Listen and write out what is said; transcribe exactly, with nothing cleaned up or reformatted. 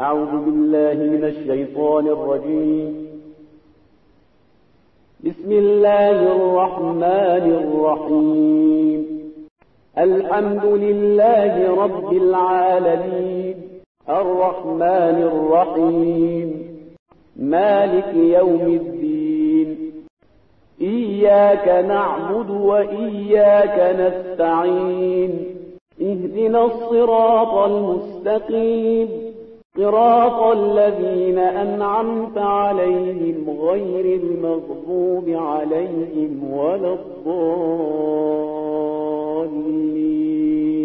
أعوذ بالله من الشيطان الرجيم. بسم الله الرحمن الرحيم. الحمد لله رب العالمين، الرحمن الرحيم، مالك يوم الدين. إياك نعبد وإياك نستعين. اهدنا الصراط المستقيم، صراط الذين أنعمت عليهم غير المغضوب عليهم ولا الضالين.